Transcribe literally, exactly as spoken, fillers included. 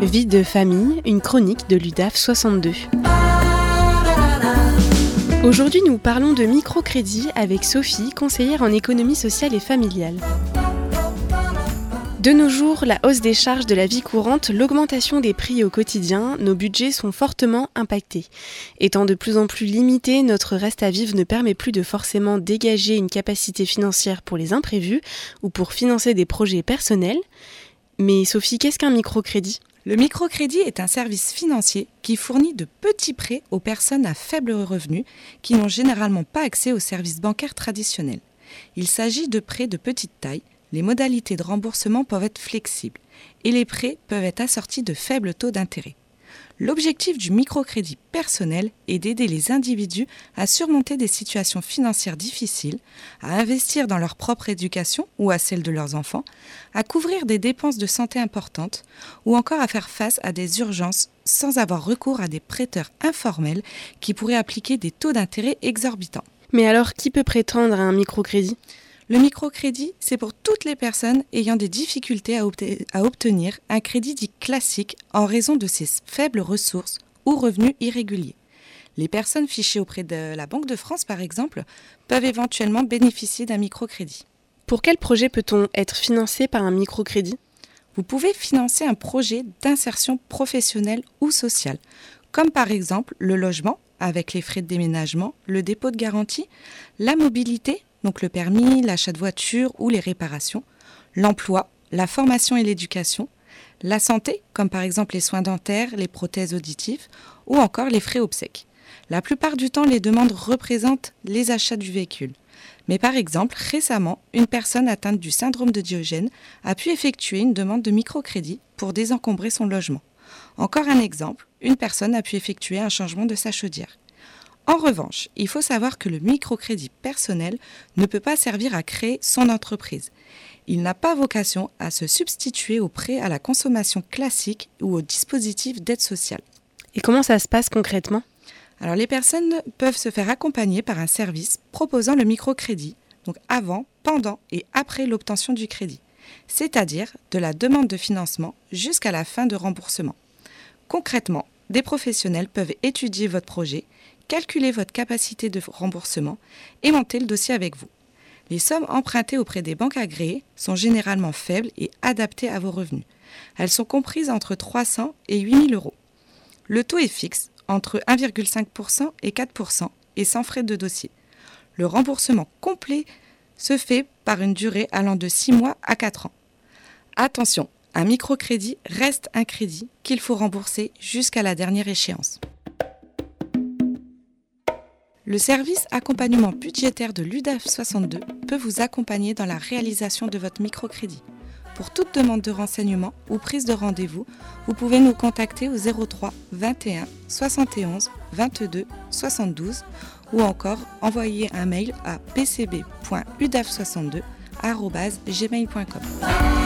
Vie de famille, une chronique de l'U D A F soixante-deux. Aujourd'hui, nous parlons de microcrédit avec Sophie, conseillère en économie sociale et familiale. De nos jours, la hausse des charges de la vie courante, l'augmentation des prix au quotidien, nos budgets sont fortement impactés. Étant de plus en plus limité, notre reste à vivre ne permet plus de forcément dégager une capacité financière pour les imprévus ou pour financer des projets personnels. Mais Sophie, qu'est-ce qu'un microcrédit ? Le microcrédit est un service financier qui fournit de petits prêts aux personnes à faible revenu qui n'ont généralement pas accès aux services bancaires traditionnels. Il s'agit de prêts de petite taille. Les modalités de remboursement peuvent être flexibles et les prêts peuvent être assortis de faibles taux d'intérêt. L'objectif du microcrédit personnel est d'aider les individus à surmonter des situations financières difficiles, à investir dans leur propre éducation ou à celle de leurs enfants, à couvrir des dépenses de santé importantes ou encore à faire face à des urgences sans avoir recours à des prêteurs informels qui pourraient appliquer des taux d'intérêt exorbitants. Mais alors, qui peut prétendre à un microcrédit ? Le microcrédit, c'est pour toutes les personnes ayant des difficultés à, obte- à obtenir un crédit dit classique en raison de ses faibles ressources ou revenus irréguliers. Les personnes fichées auprès de la Banque de France, par exemple, peuvent éventuellement bénéficier d'un microcrédit. Pour quel projet peut-on être financé par un microcrédit ? Vous pouvez financer un projet d'insertion professionnelle ou sociale, comme par exemple le logement, avec les frais de déménagement, le dépôt de garantie, la mobilité, donc le permis, l'achat de voiture ou les réparations, l'emploi, la formation et l'éducation, la santé, comme par exemple les soins dentaires, les prothèses auditives ou encore les frais obsèques. La plupart du temps, les demandes représentent les achats du véhicule. Mais par exemple, récemment, une personne atteinte du syndrome de Diogène a pu effectuer une demande de microcrédit pour désencombrer son logement. Encore un exemple, une personne a pu effectuer un changement de sa chaudière. En revanche, il faut savoir que le microcrédit personnel ne peut pas servir à créer son entreprise. Il n'a pas vocation à se substituer aux prêts à la consommation classique ou aux dispositifs d'aide sociale. Et comment ça se passe concrètement ? Alors, les personnes peuvent se faire accompagner par un service proposant le microcrédit, donc avant, pendant et après l'obtention du crédit, c'est-à-dire de la demande de financement jusqu'à la fin de remboursement. Concrètement, des professionnels peuvent étudier votre projet, calculer votre capacité de remboursement et monter le dossier avec vous. Les sommes empruntées auprès des banques agréées sont généralement faibles et adaptées à vos revenus. Elles sont comprises entre trois cents et huit mille euros. Le taux est fixe, entre un virgule cinq pour cent et quatre pour cent et sans frais de dossier. Le remboursement complet se fait par une durée allant de six mois à quatre ans. Attention, un microcrédit reste un crédit qu'il faut rembourser jusqu'à la dernière échéance. Le service accompagnement budgétaire de l'U D A F soixante-deux peut vous accompagner dans la réalisation de votre microcrédit. Pour toute demande de renseignement ou prise de rendez-vous, vous pouvez nous contacter au zéro trois vingt et un soixante et onze vingt-deux soixante-douze ou encore envoyer un mail à p c b point u d a f soixante-deux arobase gmail point com.